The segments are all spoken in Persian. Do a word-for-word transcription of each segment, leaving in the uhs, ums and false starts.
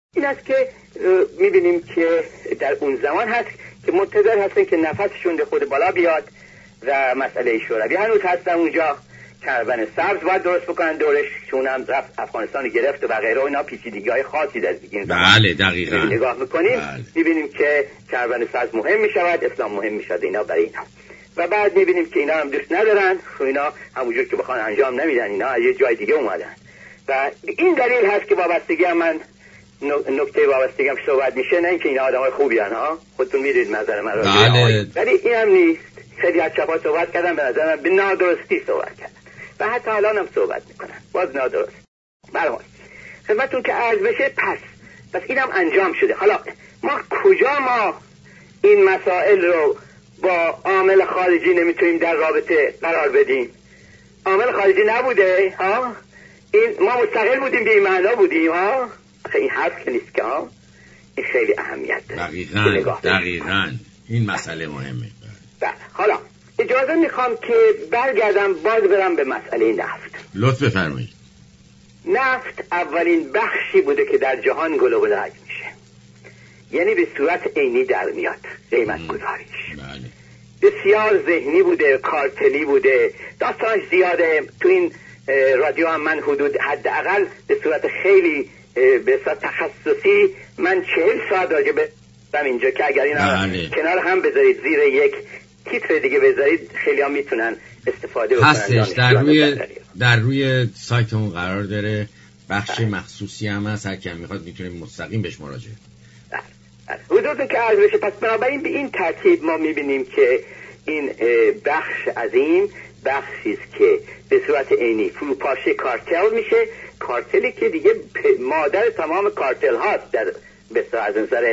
این است که میبینیم که در اون زمان هست که منتظر هستن که نفسشون به خود بالا بیاد و مسئله شوروی هنوز هستن اونجا. کربن سبز باید درست بکنن دورش، چون هم رفت افغانستان گرفت و غیره. اینا پیچیدگی‌های خاصی در دیگه بله دقیقاً نگاه میکنیم بله. میبینیم که کربن سبز مهم میشود، اسلام مهم میشود اینا برای اینا. و بعد میبینیم که اینا هم دوست ندارن و اینا همونجور که بخوان انجام نمیدن، اینا از یه جای دیگه اومدن. و این دلیل هست که وابستگی هم من نکته وابستگی هم صحبت میشه، نه اینکه اینا آدمای خوبی هن ها، خودتون میدید نظر من راجع بله. ولی این هم نیست. خیلی از چپا صحبت کردن، به نظر من به نادرستی صحبت کردن و حتی الان هم صحبت میکنن باز نادرست. برای خدمتون که عرض بشه، پس پس اینم انجام شده. حالا ما کجا ما این مسائل رو با عامل خارجی نمیتونیم در رابطه قرار بدیم؟ عامل خارجی نبوده ها، این ما مستقل بودیم، به این معنا بودیم ها. این حرف که نیست که ها، این خیلی اهمیت داره. دقیقاً دقیقاً این مسئله مهمه. بله. حالا اجازه میخوام که برگردم باز برم به مسئله نفت. لطف بفرمایید. نفت اولین بخشی بوده که در جهان گلوبلایز میشه، یعنی به صورت عینی در میاد قیمت گذاریش. بله. بسیار ذهنی بوده، کارتلی بوده، داستانش زیاده. تو این رادیو هم من حدود حداقل به صورت خیلی به صورت تخصصی من چهل ساعت راجع به اینجا که اگر اینا بله. کنار هم بذارید زیر یک تیتر دیگه بذارید خیلی هم میتونن استفاده بکنن. هستش در روی در روی سایتمون قرار داره، بخش مخصوصی هم هست، هر کی میخواد میتونه مستقیم بهش مراجعه کنه. حضورتون که عرض بشه، پس بنابراین به این ترتیب ما میبینیم که این بخش عظیم بخشی است که به صورت عینی فروپاشی کارتل میشه. کارتلی که دیگه مادر تمام کارتل هاست در بسیار از نظر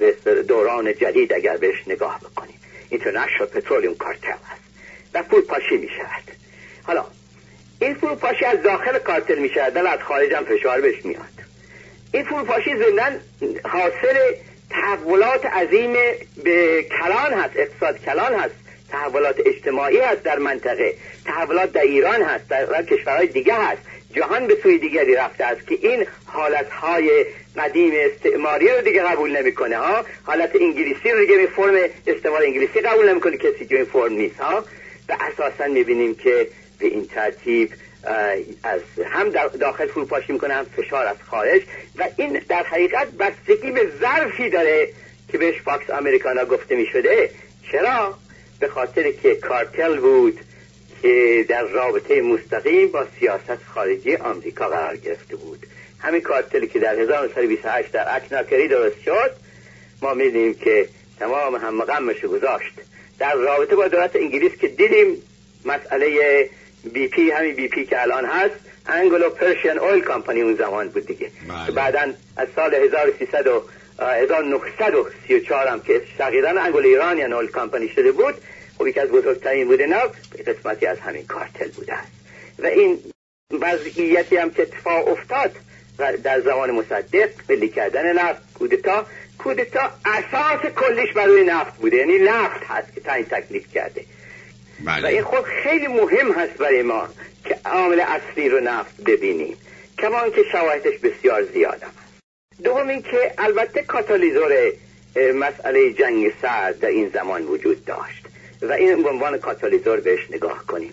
دوران جدید اگر بهش نگاه بکنیم. اینترنشنال پترولیوم کارتل هست و فروپاشی میشود. حالا این فروپاشی از داخل کارتل میشود، ولی از خارج هم فشار بهش میاد. این فروپاشی ضمناً حاصل تحولات عظیم به کلان هست، اقتصاد کلان هست، تحولات اجتماعی هست در منطقه، تحولات در ایران هست، در کشورهای دیگه هست، جهان به سوی دیگری رفته است که این حالتهای قدیم استعماری رو دیگه قبول نمیکنه ها. حالت انگلیسی رو دیگه به فرم استعمار انگلیسی قبول نمیکنه کسی که این فرم نیست ها. و اساسا میبینیم که به این ترتیب از هم داخل فروپاشی میکنه، هم فشار از خارج. و این در حقیقت بستگی به ظرفی داره که بهش پاکس امریکانا گفته میشده. چرا؟ به خاطر که کارتل بود که در رابطه مستقیم با سیاست خارجی آمریکا قرار گرفته بود. همین کارتلی که در هزار و نهصد و بیست و هشت در اکناکری درست شد، ما می‌دونیم که تمام هم غمش گذاشت در رابطه با دولت انگلیس که دیدیم مسئله بی پی، همین بی پی که الان هست، انگلو پرشین اویل کمپانی اون زمان بود دیگه. که بعداً از سال هزار و سیصد و هزار و نهصد و سی و چهار هم که تقریباً انگلو ایرانیان اویل کمپانی شده بود، خب یکی از بزرگترین بوده نه به قسمتی از همین کارتل بوده است. و این وضعیتی هم که اتفاق افتاد و در زمان مصدق ملی کردن نفت، کودتا کودتا اساس کلیش برای نفت بوده، یعنی نفت هست که تعیین تکلیف کرده. بله. و این خود خیلی مهم هست برای ما که عامل اصلی رو نفت ببینیم، کمان که شواهدش بسیار زیاد هست. دوم این که البته کاتالیزور مسئله جنگ سرد در این زمان وجود داشت و این به عنوان کاتالیزور بهش نگاه کنیم.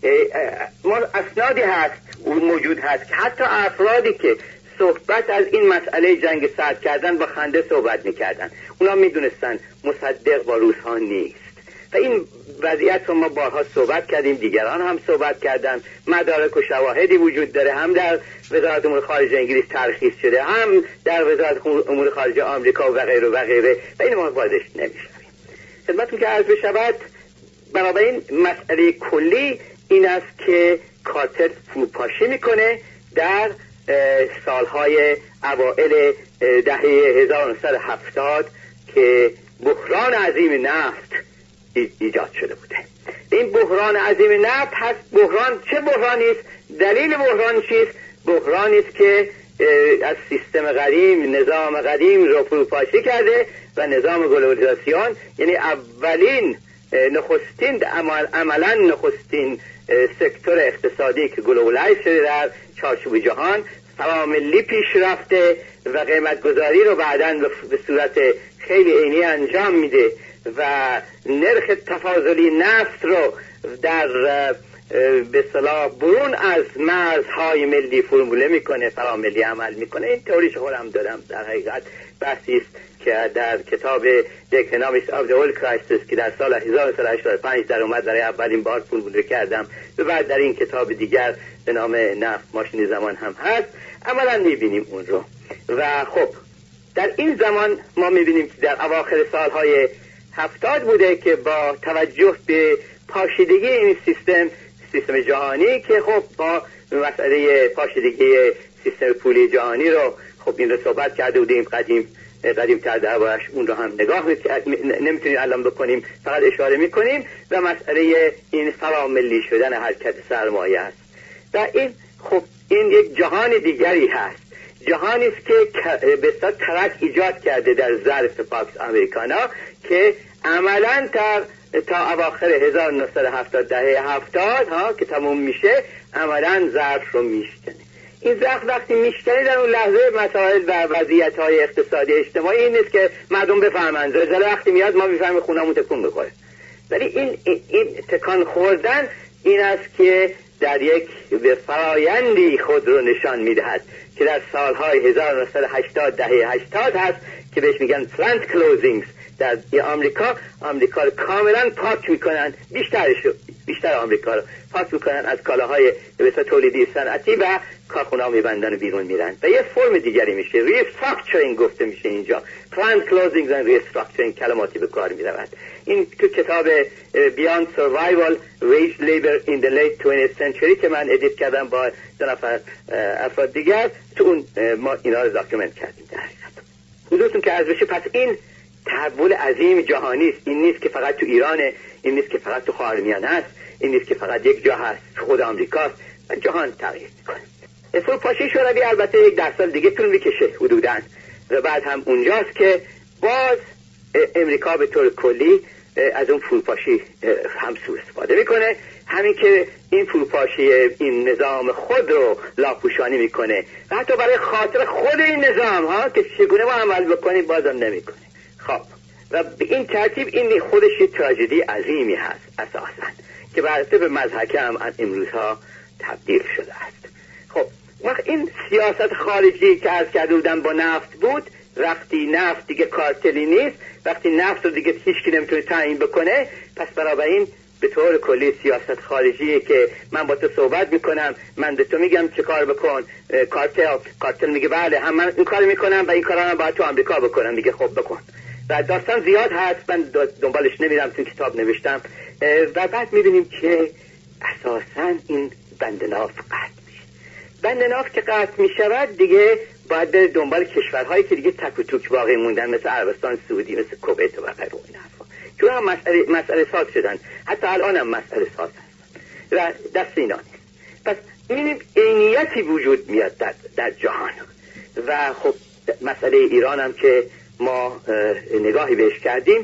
ما اسنادی هست موجود هست که حتی افرادی که صحبت از این مسئله جنگ سرد کردن با خنده صحبت میکردن، اونا میدونستن مصدق با روس ها نیست. و این وضعیت رو ما بارها صحبت کردیم، دیگران هم صحبت کردن، مدارک و شواهدی وجود داره، هم در وزارت امور خارجه انگلیس ترخیص شده، هم در وزارت امور خارجه آمریکا و غیره و غیره. و این ما واردش نمیشویم. خدمتتون که عرض بشود، بنابراین مسئله کلی این است که کارتل فروپاشی میکنه در سالهای اوائل دهه هزار و نهصد و هفتاد که بحران عظیم نفت ایجاد شده بوده. این بحران عظیم نفت هست. بحران چه بحرانی است؟ دلیل بحران چیست؟ بحرانی است که از سیستم قدیم، نظام قدیم رو فروپاشی کرده و نظام گلوبالیزاسیون، یعنی اولین نخستین عمل عملا نخستین سکتور اقتصادی که گلوبالایز شده در چارچوب جهان، فراملی پیش رفته و قیمت گذاری رو بعداً به صورت خیلی عینی انجام میده و نرخ تفاضلی نفت رو در به اصطلاح برون از مرزهای ملی فرموله میکنه، فراملی عمل میکنه. این تئوریش خودم دارم. در حقیقت بحثی است که در کتاب The Economics of the Oil Crisis که در سال هزار و سیصد و هشتاد و پنج در اومد برای اولین بار فرموله کردم و بعد در این کتاب دیگر به نام نفت ماشین زمان هم هست. عملا میبینیم اون رو. و خب در این زمان ما میبینیم که در اواخر سالهای هفتاد بوده که با توجه به پاشیدگی این سیستم سیستم جهانی که خب با مسئله پاشیدگی سیستم پولی جهانی رو خب این رو صحبت کرده بودیم قدیم قدیم تر دربارش، اون رو هم نگاه نمیتونیم الان بکنیم، فقط اشاره میکنیم و مسئله این فراملی شدن حرکت سرمایه است. و این خب این یک جهان دیگری هست، جهانی است که به اصطلاح ترک ایجاد کرده در ظرف پاکس امریکانا که عملاً تا تا اواخر هزار و نهصد و هفتاد دهه هفتاد ها که تموم میشه عملاً ظرف رو میشکنه. این ظرف وقتی میشکنه در اون لحظه مسائل و وضعیت‌های اقتصادی اجتماعی این نیست که مردم بفهمن، زلزله وقتی میاد ما میفهمیم خونمون تکون بخوره. ولی این این تکان خوردن این است که در یک به فرایندی خود رو نشان میدهد که در سالهای هزار و نهصد و هشتاد دهه هشتاد هست که بهش میگن پلانت کلوزینگز. در آمریکا آمریکا رو کاملا پاک میکنن، بیشترش بیشتر آمریکا رو پاک میکنن از کالاهای مثل تولیدی صنعتی و کارخونه‌ها میبندن و بیرون میرن و یه فرم دیگری میشه، ریستراکچرینگ گفته میشه اینجا. پلانت کلوزینگز و ریستراکچرینگ کلماتی به کار میرود. این تو کتاب Beyond Survival Wage Labor in the Late twentieth Century که من ادیت کردم با دو نفر افراد دیگر، تو اون ما اینا رو داکیومنت کردیم. در حقیقت حضورتون که عرض بشه، پس این تحول عظیم جهانی است. این نیست که فقط تو ایرانه، این نیست که فقط تو خاورمیانه است، این نیست که فقط یک جا هست، خود آمریکاست و جهان تغییر میکنه. فروپاشی شوروی البته یک ده سال دیگه طول میکشه حدوداً و بعد هم اونجاست که باز امریکا به طور کلی از اون فروپاشی هم سوء استفاده میکنه، همین که این فروپاشی این نظام خود رو لاپوشانی میکنه و حتی برای خاطر خود این نظام ها که چگونه ما عمل بکنیم بازم نمیکنه. خب و به این ترتیب این خودش یک تراژدی عظیمی هست اساساً که برای به مضحکه هم امروزها تبدیل شده است. خب وقت این سیاست خارجی که عرض کرده بودم با نفت بود، وقتی نفت دیگه کارتلی نیست، وقتی نفت رو دیگه هیچ کی نمیتونه تعیین بکنه، پس بنابراین به طور کلی سیاست خارجی که من با تو صحبت میکنم، من به تو میگم چه کار بکن، کارتل کارتل میگه بله هم من این کار میکنم و این کارا هم باید تو آمریکا بکنم، میگه خب بکن. و داستان زیاد هست، من دنبالش نمیرم، تو کتاب نوشتم. و بعد میبینیم که اساساً این بند ناف قطع میشه. بند ناف که قطع میشود دیگه باید به دنبال کشورهایی که دیگه تک و توک باقی موندن، مثل عربستان سعودی، مثل کویت و غیره و این حرفا، که هم مسئله مسئله ساز شدن، حتی الان هم مسئله ساز هستن و دست اینا نیست. پس میبینیم عینیتی وجود میاد در, در جهان. و خب مسئله ایران هم که ما نگاهی بهش کردیم،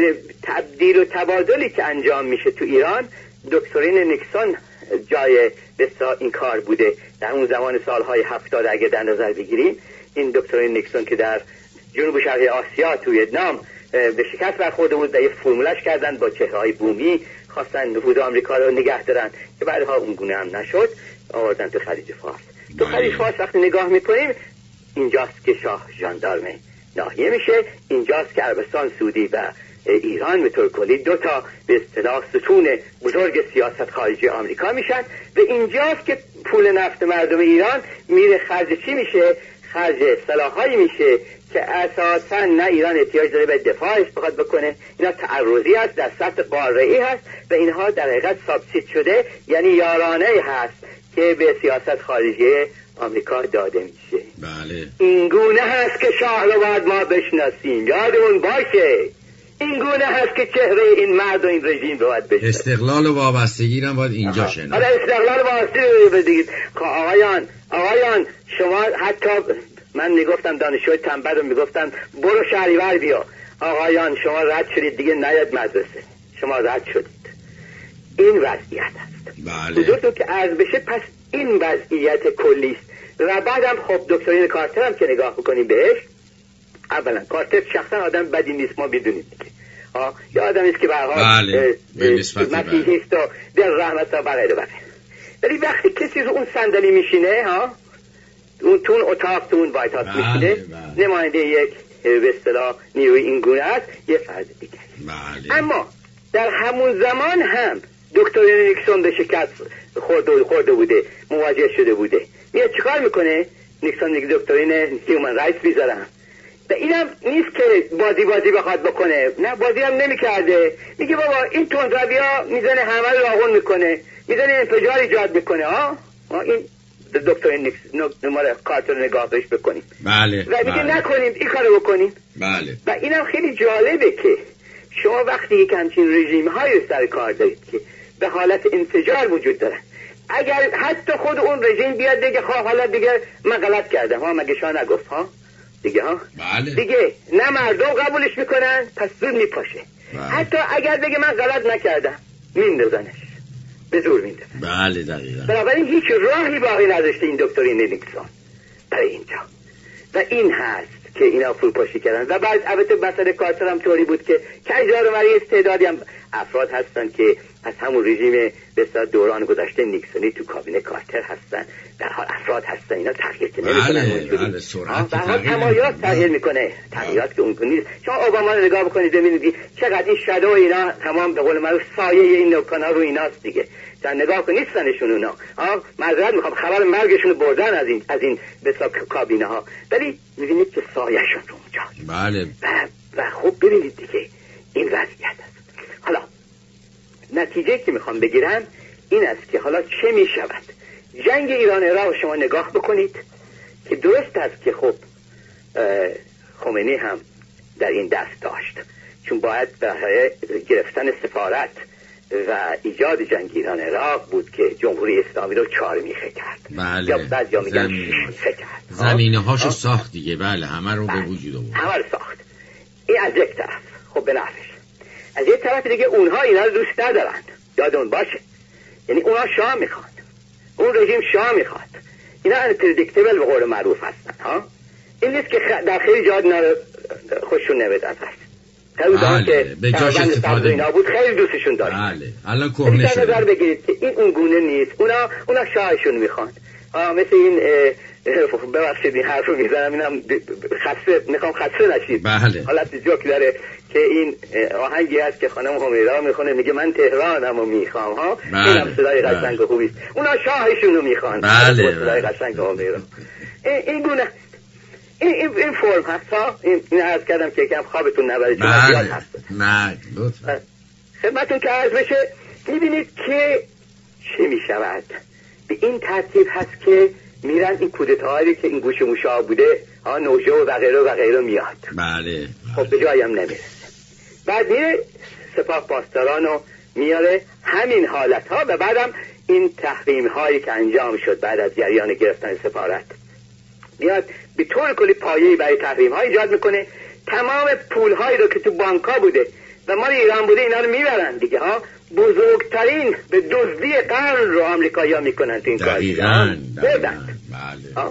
تبدیل و تبادلی که انجام میشه تو ایران، دکترین نیکسون جای بسا این کار بوده در اون زمان سالهای هفتاد. اگه در نظر بگیریم این دکترین نیکسون که در جنوب شرقی آسیا تو ویتنام به شکست برخورده بود و یه فرمولش کردن با چهره‌های بومی، خواستن نفوذ آمریکا رو نگه دارن که بعدها اون گونه هم نشد، آوردن تو خلیج فارس. تو خلیج فارس وقتی نگاه میکنیم اینجاست که شاه ژاندارم ناحیه میشه، اینجاست که عربستان سعودی و ایران به طور کلی دو تا به اصطلاح ستون بزرگ سیاست خارجی آمریکا میشن و اینجاست که پول نفت مردم ایران میره خرج چی میشه؟ خرج سلاحایی میشه که اساسا نه ایران احتیاج داره به دفاعش بخواد بکنه، اینا تعرضی هست، در سطح قاره‌ای هست و اینها در حقیقت سابسید شده، یعنی یارانه هست که به سیاست خارجی آمریکا داده میشه. بله. این گونه هست که شاه رو باید ما بشناسیم، یادمون باشه این گونه هست که چهره این مرد و این رژیم رو باید بشناسیم. استقلال و وابستگی هم باید اینجا شناسیم. حالا استقلال و وابستگی بگید. آقایان آقایان شما حتی من میگفتم دانشجوی تنبل رو میگفتم برو شهریور بیا، آقایان شما رد شدید دیگه نیاد مدرسه، شما رد شدید. این وضعیت است. بله. حضورتون که عرض بشه، پس این وضعیت کلی است و بعدم خب دکترین کارتر هم که نگاه بکنیم بهش، اولا کارتر شخصا آدم بدی نیست، ما بدونیم دیگه ها، یا آدمی است که به هر حال مسیحیست و دل رحمت و غیره و غیره. ولی وقتی کسی رو اون صندلی میشینه ها، اون تو اون اتاق تو اون وایت هاوس میشینه، نماینده یک به اصطلاح نیروی این گونه است، یه فرد دیگه. بله. اما در همون زمان هم دکتر نیکسون به شکست خورده خورده بوده، مواجه شده بوده. میاد چیکار میکنه؟ نیکسون میگه دکترین هیومن رایتس میذارم. و اینم نیست که بازی بازی بخواد بکنه، نه بازی هم نمیکرده. میگه بابا این تندرویا میزنه همه رو راغون میکنه، میزنه انفجار ایجاد میکنه ها. این دکتر نیکسون نماره کارتر نگاه بهش بکنیم. بله. و میگه بله. نکنیم این کارو بکنیم. بله. و اینم خیلی جالبه که شما وقتی یک همچین رژیم های سر کار دارید که به حالت انفجار وجود دارن، اگر حتی خود اون رژیم بیاد دیگه خواه حالا دیگه من غلط کردم ها، مگه شما نگفت ها دیگه ها. بله. دیگه نه مردم قبولش میکنن، پس زود میپاشه. بله. حتی اگر دیگه من غلط نکردم میندازنش، به زور میندازن. بله دقیقاً. بنابراین هیچ راهی باقی نداشته این دکترین نیکسون برای اینجا. و این هست که اینا فروپاشی کردن. و بعد البته مسئله کارتر هم طوری بود که کجار و استعدادی هم افراد هستن که از همون رژیم به دوران گذشته نیکسونی تو کابینه کارتر هستن، در حال افراد هستن اینا تغییر که نمی‌کنن. بله بله سرعت تغییر تمایلات تغییر میکنه، تغییرات که اون نیست. شما اوباما رو نگاه بکنید ببینید چقدر این شادو اینا تمام به قول معروف سایه این نوکانا رو ایناست دیگه. در نگاه کنید نیستنشون اونا ها، معذرت میخوام خبر مرگشون رو بردن از این از این بسا کابینه ها، ولی میبینید که سایه‌شون رو اونجا. بله. و, و خب ببینید دیگه این وضعیت است. حالا نتیجه که میخوام بگیرم این است که حالا چه میشود؟ جنگ ایران عراق شما نگاه بکنید که درست است که خب خمینی هم در این دست داشت، چون باید برای گرفتن سفارت و ایجاد جنگ ایران عراق بود که جمهوری اسلامی رو چهار میخه کرد. بله. یا بعد یا میگن شش میخه کرد. زمینه هاشو ساخت دیگه. بله همه رو به وجود آورد. همه رو ساخت. این از یک طرف خب به نفعش. از یک طرف دیگه اونها اینا رو دوست ندارن، یادون باشه. یعنی اونها شاه میخواد، اون رژیم شاه میخواد. اینا unpredictable به قول معروف هستن ها. این نیست که در خیلی جا خوششون نمیاد ازش. بله. که به جاش استفاده اینا بود خیلی دوستشون داشت. بله الان کهنه شده. نظر بگیرید که این اون گونه نیست. اونا اونا شاهشون میخوان. آ مثل این ببخشید این حرفو میزنم، اینم خسته میخوام خسته نشید. بله. حالت جوک داره که این آهنگی هست که خانم همیرا میخونه، میگه من تهرانمو میخوام ها. بله. اینم صدای قشنگ و خوبی است. اونا شاهشون رو میخوان. بله. صدای قشنگ و همیرا. این گونه این این, این فرم هست ها. این این عرض کردم که یکم خوابتون نبره چون بله. زیاد هست. نه لطفا. خدمتتون که عرض بشه میبینید که چه میشود. به این ترتیب هست که میرن این کودتاهایی که این گوش موشا بوده ها، نوژه و غیره و غیره میاد. بله. خب به جایی هم نمیرسه. بعد میره سپاه پاسدارانو میاره همین حالت ها و بعدم این تحریم هایی که انجام شد بعد از جریان گرفتن سفارت میاد به طور کلی پایه‌ای برای تحریم ها ایجاد میکنه. تمام پول هایی رو که تو بانک ها بوده و مال ایران بوده اینا رو میبرن دیگه ها. بزرگترین به دزدی قرن رو آمریکایی‌ها میکنن تو این کار. دقیقاً. بردند. بله.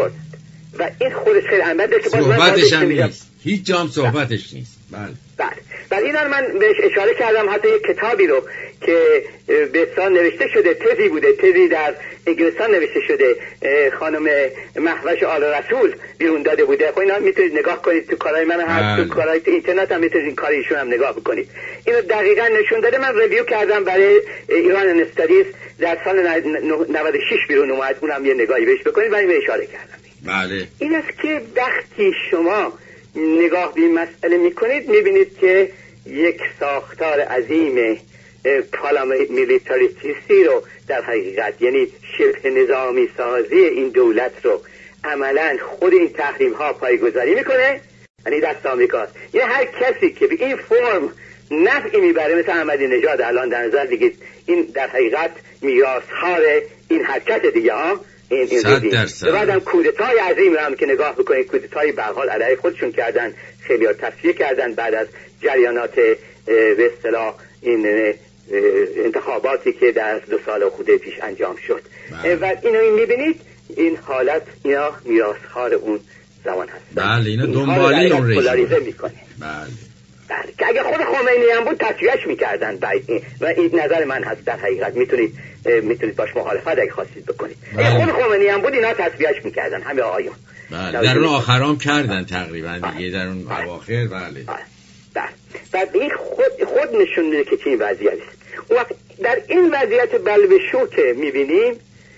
و این خودش خیلی اهمیت داره که صحبتش هم نیست. هیچ جام صحبتش نیست. بله. بله. ولی اینا من بهش اشاره کردم، حتی یک کتابی رو که به اصطلاح نوشته شده، تزی بوده، تزی در انگلستان نوشته شده، خانم مهوش آل رسول بیرون داده بوده. خب اینا میتونید نگاه کنید، تو کارهای من هست، تو کارهای تو اینترنت هم میتونید این کار ایشون هم نگاه بکنید. اینو دقیقاً نشون داده. من ریویو کردم برای ایران استادیز در سال نود و شش بیرون اومد، اونم یه نگاهی بهش بکنید. ولی به اشاره کردم. بله. این است که وقتی شما نگاه به این مسئله میکنید میبینید که یک ساختار عظیم پاراملیتاریستی رو در حقیقت، یعنی شبه نظامی سازی این دولت رو عملا خود این تحریم ها پایه‌گذاری میکنه، یعنی دست آمریکاست. یعنی هر کسی که به این فرم نفعی میبره مثل احمدی نژاد الان در نظر دیگه، این در حقیقت میراث‌خوار این حرکت دیگه ها. این این درصد. بعدم کودتای عظیم رو هم که نگاه بکنید، کودتای به هر حال علیه خودشون کردن، خیلی ها تصفیه کردن بعد از جریانات به اصطلاح این انتخاباتی که در دو سال خورده پیش انجام شد. و اینو این میبینید این حالت اینا میراث‌خوار اون زمان هستن. بله اینا دنبالی اون رژیم میکنه. بله بله که اگه خود خمینی هم بود تصفیهش میکردن و این نظر من هست. در حقیقت میتونید میتونید باش مخالفت اگه خواستید بکنید. بله. اگه خود خمینی هم بود اینا تصفیهش میکردن همه آقایون. بله در اون آخرام کردن تقریبا دیگه در اون اواخر. بله بله بعد این خود خود نشون میده که چه این وضعیت است. اون وقت در این وضعیت بلبشو که میبینیم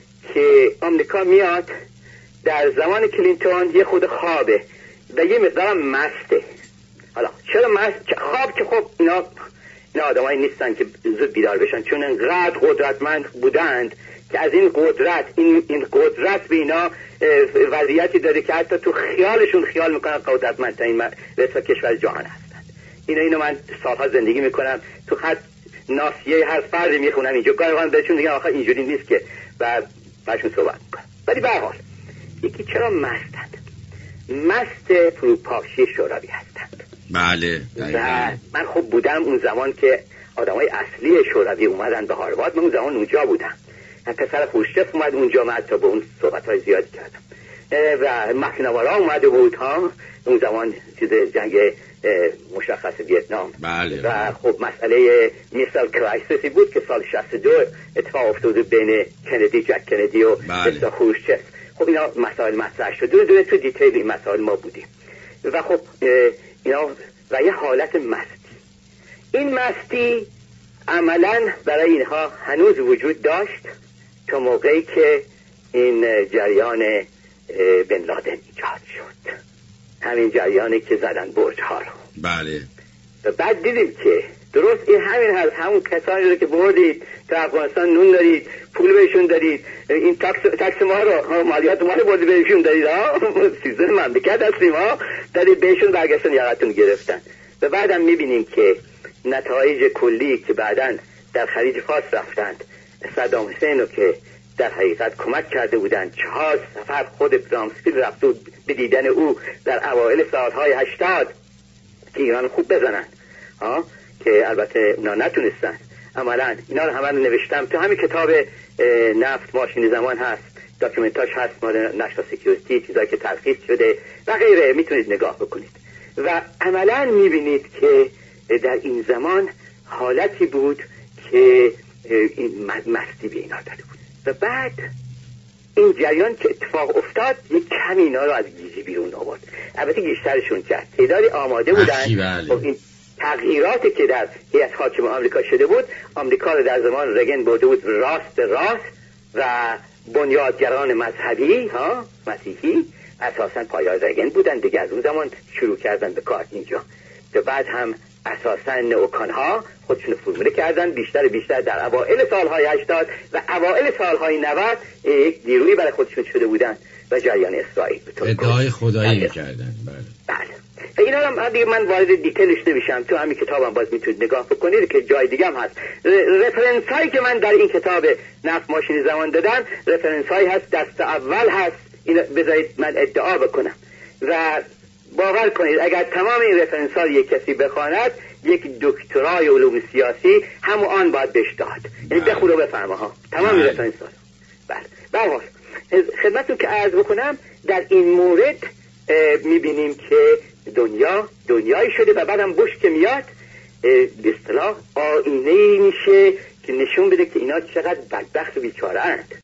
که آمریکا میاد در زمان کلینتون یه خود خوابه و یه مقدار مسته. حالا چرا مست؟ خواب که خب اینا اینا آدمایی نیستن که زود بیدار بشن، چون انقدر قدرتمند بودند که از این قدرت این این قدرت به اینا وضعیتی داره که حتی تو خیالشون خیال میکنن قدرتمندترین رئیس کشور جهان هستند. اینا اینو من سالها زندگی میکنم، تو خط ناسیه هر فردی میخونم اینجا گاهی بهشون میگم آخه اینجوری نیست که و باشون صحبت میکنم. ولی به هر حال یکی چرا مستند؟ مست فروپاشی شوروی هستند. بله من خوب بودم اون زمان که آدمای اصلی شوروی اومدن به هاروارد. من اون زمان اونجا بودم، من پسر خروشچف اومد اونجا، من حتی به اون صحبت‌های زیادی کردم و مکنوارا اومده بود ها اون زمان چیز جنگ مشخص ویتنام. بله. و خب مسئله میسل کرایسیسی بود که سال شصت و دو اتفاق افتاد بین کندی جک کندی و بله. خروشچف. خب اینا مسائل مطرح شد، دو دو تو دیتیل این مسائل ما بودیم و خب اینا و یه حالت مستی. این مستی عملاً برای اینها هنوز وجود داشت تا موقعی که این جریان بن لادن ایجاد شد، همین جریانی که زدن برج ها رو. بله. و بعد دیدیم که درست این همین هست، همون کسانی رو که بردید تا افغانستان نون دارید، پول بهشون دارید، این تاکس تاکس ما رو مالیات ما رو بردید بهشون دارید ها، سیزده مملکت هستیم ها، دارید بهشون برگشتن یقتون گرفتن. و بعدم میبینیم که نتایج کلی که بعداً در خلیج فارس رفتند، صدام حسین رو که در حقیقت کمک کرده بودند، چهار سفر خود برامسفیلد رفت و به دیدن او در اوایل سالهای هشتاد که ایران خوب بزنن ها، که البته اونا نتونستن. عملاً اینا رو همه رو نوشتم تو همین کتاب نفت ماشین زمان هست، داکیومنتاش هست مال نشنال سکیوریتی، چیزایی که تلخیص شده و غیره، میتونید نگاه بکنید و عملاً میبینید که در این زمان حالتی بود که این مستی به اینا داده بود. و بعد این جریان که اتفاق افتاد یک کمی اینا رو از گیجی بیرون آورد. البته گیجترشون کرد، تعدادی آماده بودن. خب این تغییراتی که در هیئت حاکمه آمریکا شده بود، آمریکا رو در زمان رگن برده بود راست راست و بنیادگران مذهبی ها مسیحی اساساً پایه‌های رگن بودن دیگه، از اون زمان شروع کردن به کار اینجا. و بعد هم اساساً نئوکان‌ها خودشون فرموله کردن بیشتر بیشتر در اوائل سالهای هشتاد و اوائل سالهای نود یک نیرویی برای خودشون شده بودن و جریان اسرائیل ادعای خدایی کردن. بله بله. اینا هم دیگه من وارد دیتیلش نمیشم، تو همین کتابم باز میتونید نگاه بکنید که جای دیگه هم هست. رفرنس هایی که من در این کتاب نفت ماشین زمان دادم رفرنس هایی هست دست اول هست، اینو بذارید من ادعا بکنم و باور کنید اگر تمام این رفرنس ها یک کسی بخواند یک دکترای علوم سیاسی همون آن باید بهش داد. یعنی بخونه بفهمه ها تمام این رفرنس ها. بله برحال خدمتتون که عرض بکنم در این مورد میبینیم که دنیا دنیایی شده و بعدم بوش که میاد به اصطلاح آینه‌ای میشه که نشون بده که اینا چقدر بدبخت و بیچاره اند.